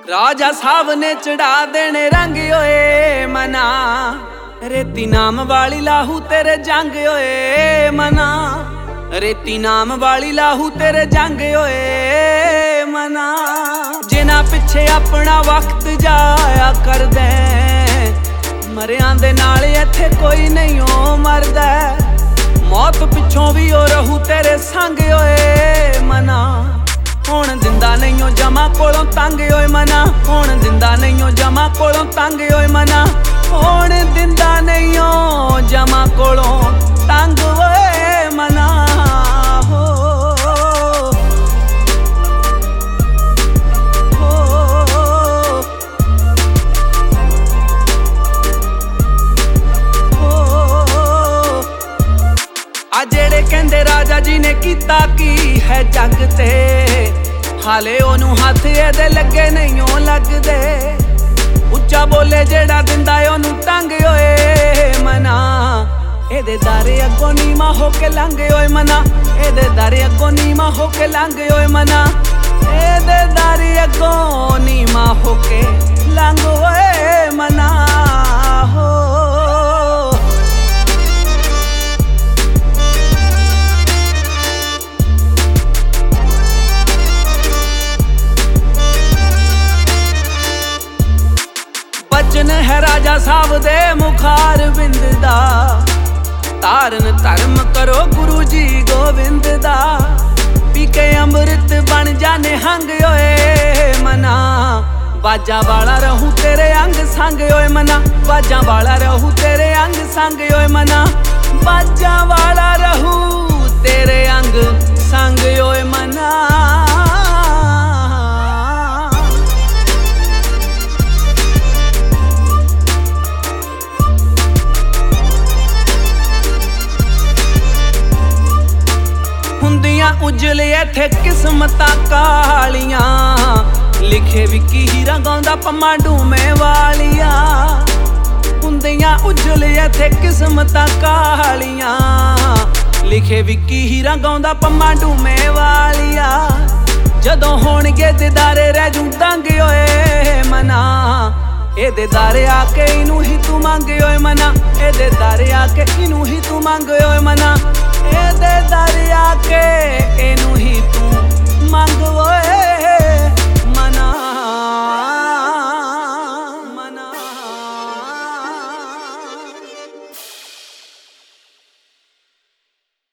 राजा साहब ने चढ़ा देने रंग ओए मना, रेती नाम वाली लाहू तेरे जंग ओए मना, रेती नाम वाली लाहू तेरे जंग ओए मना। जिन्हां पिछे अपना वक्त जाया कर दे, मरियां दे नाल इत्थे कोई नहीं ओ मरदा, मौत पिछों भी ओ रहू तेरे संग ओए मना। हुण दिंदा नहीं ओ जमा कोलों तंग ओए मना, हुण दिंदा नहीं ओ जमा कोलों तंग ओए मना, हुण दिंदा नहीं ओ जमा कोलों तंग ओए मना। हो आ जेड़े कहंदे राजा जी ने कीता की है जग ते, हाले ओनू हाथ एदे लगे नहीं ओ लगदे, उच्चा बोले जेड़ा दिंदा ओनू तंग ओए मना, एदे दारे अगों नीमा होके लंघ ओए मना, एदे दारे अगों नीमा होके लंघ ओए मना, एदे दारे अगों नीमा होके लंघ ओए मना। हो बचन है राजा साहब दे मुखार बिंद दा, तारन धर्म करो गुरु जी गोविंद दा, पी के अमृत बन जाने हंग ओए मना, बाजा वाला रहूं तेरे अंग संग ओए मना, बाजा वाला रहूं तेरे अंग संग ओए मना, बाजा वाला रहूं तेरे अंग संग ओए मना। उजल इत्थे किस्मतां कालियां, लिखे विकी हीरा गाउंदा पम्मा डूमे वालिया, हुंदियां उजल इत्थे किस्मतां कालियां, लिखे विकी हीरा गाउंदा पम्मा डूमे वालिया। जदों होणगे दीदारे रह जूं दंग ओए मना, एदे दारे आके इनू ही तू मंग ओए मना, एदे दारे आके इनू ही तू मंग ओए मना, एदे दारे आके इनू ही तू मंग ओए